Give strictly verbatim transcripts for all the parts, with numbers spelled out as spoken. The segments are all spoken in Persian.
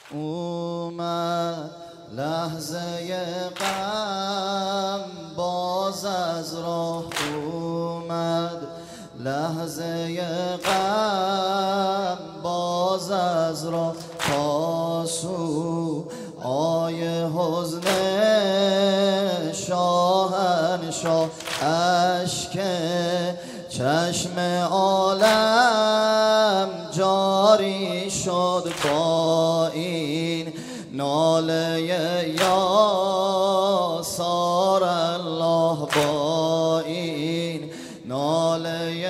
اومد لحظه غم باز از راه اومد، لحظه غم باز از راه، تاسو آی حزن شاهنشاه، اشک چشم عالم جاری شد با این ناله یا سار الله، با این ناله یا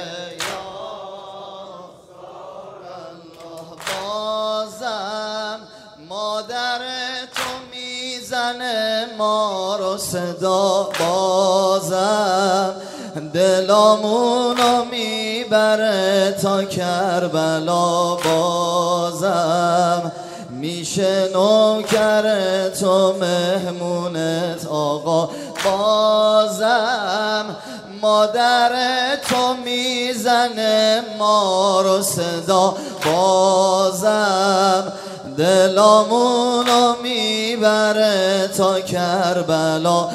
سار الله. بازم مادر تو میزنه ما رو صدا، بازم دلامونو میبره تا کربلا، بازم میشه نوکر تو مهمونت آقا، بازم مادر تو میزنه ما رو صدا، بازم دلامونو میبره تا کربلا،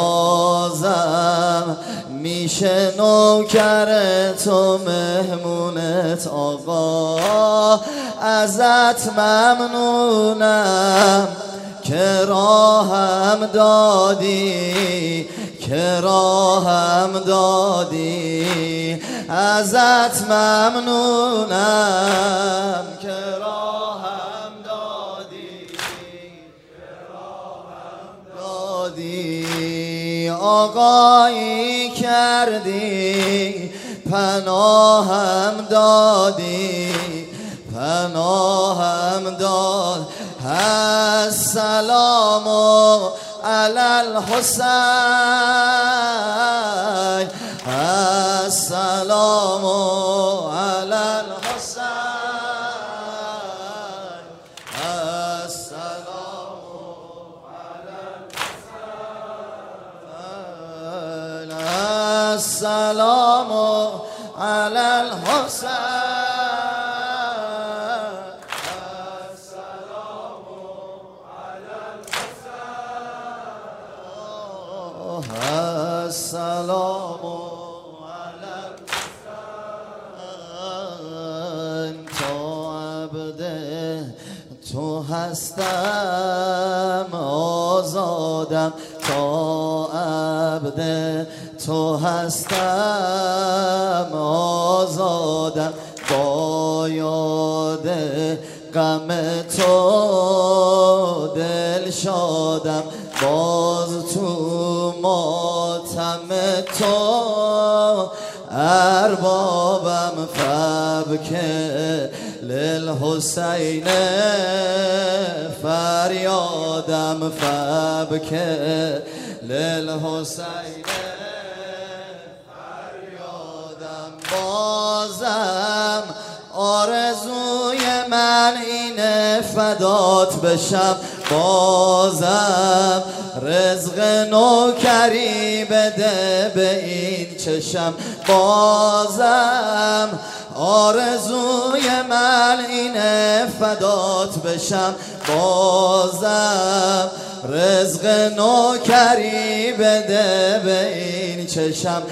بازم میشه نوکر تو مهمونت آقا. ازت ممنونم که راهم دادی، که راهم دادی، ازت ممنونم که راهم دادی، که راهم دادی، آقایی کردی پناهم دادی، پناهم داد. السلام علی الحسین، السلام علی الحسین، السلام علی الحسین، السلام علی الحسین، السلام علی الحسین. تا عبد تو هستم آزادم، تا عبد تو هستم آزادم، با یاد غم تو دل شادم، باز تو ماتم تو اربابم، فبکه للحسین فریادم، فبکه للحسین فریادم. بازم آرزوی من اینه فدات بشم، بازم رزق نوکری بده به این چشم، بازم آرزوی من اینه فدات بشم، بازم رزق نوکری بده به این چشم،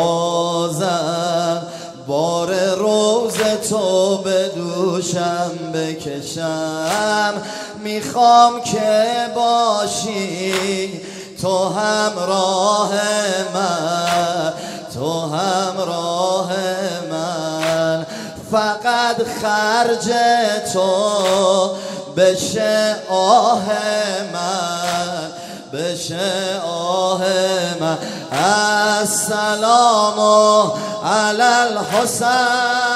بازم بار روز تو به دوشم بکشم، میخوام که باشی تو همراه من، تو همراه من، فقط خرج تو بشه آه من، بشه آه من. السلام علی الحسین،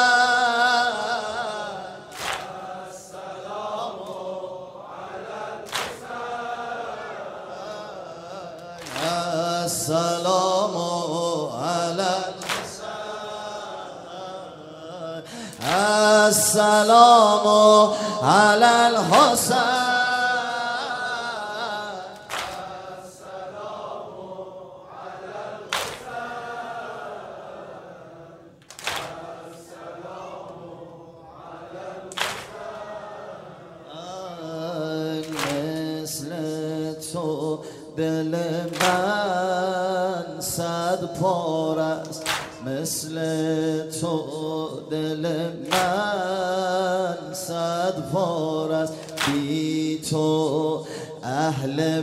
السلام علی الحسین، السلام علی الحسین، تو دل من صد پار است، مثل تو دل من صد پار است. بی تو اهل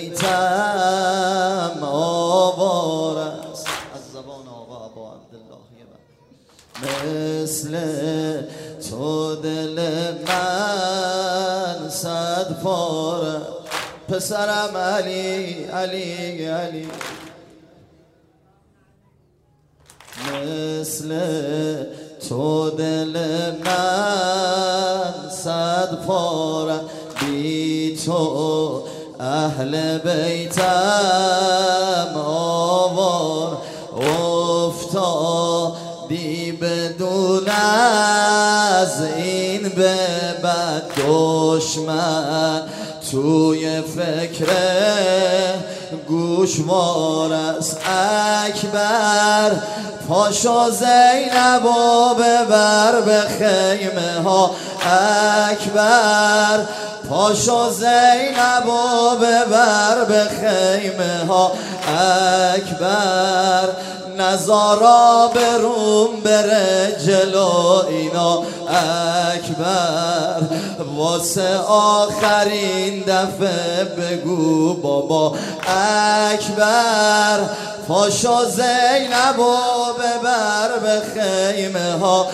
بیتم آوار است. از زبان آقا ابا عبدالله مثل تو دل من صد پار است. پسرم علی علی علی مثل تو دل من صد پار است. بی تو اهل بیتم آوار. افتادی بدون از این به بد دشمن توی فکر گوشوار است. اکبر پاشو زینب و ببر به خیمه ها. اکبر پاشو زینب و ببر به خیمه ها. اکبر نزارا به روم بره جلو اینا. اکبر واسه آخرین دفعه بگو بابا. اکبر پاشو زینب و ببر به خیمه ها.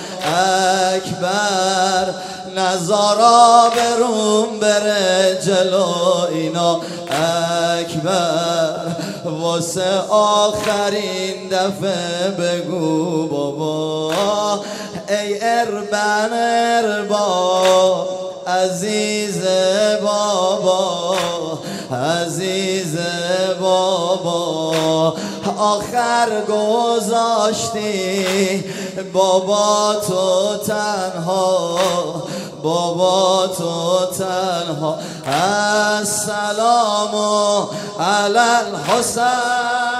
اکبر نزارا به روم بره جلو اینا. اکبر واسه آخرین دفعه بگو بابا. ای اربن اربا عزیز بابا، عزیز بابا، آخر گذاشتی بابا تو تنها، بابا تو تنها. السلام علی الحسین.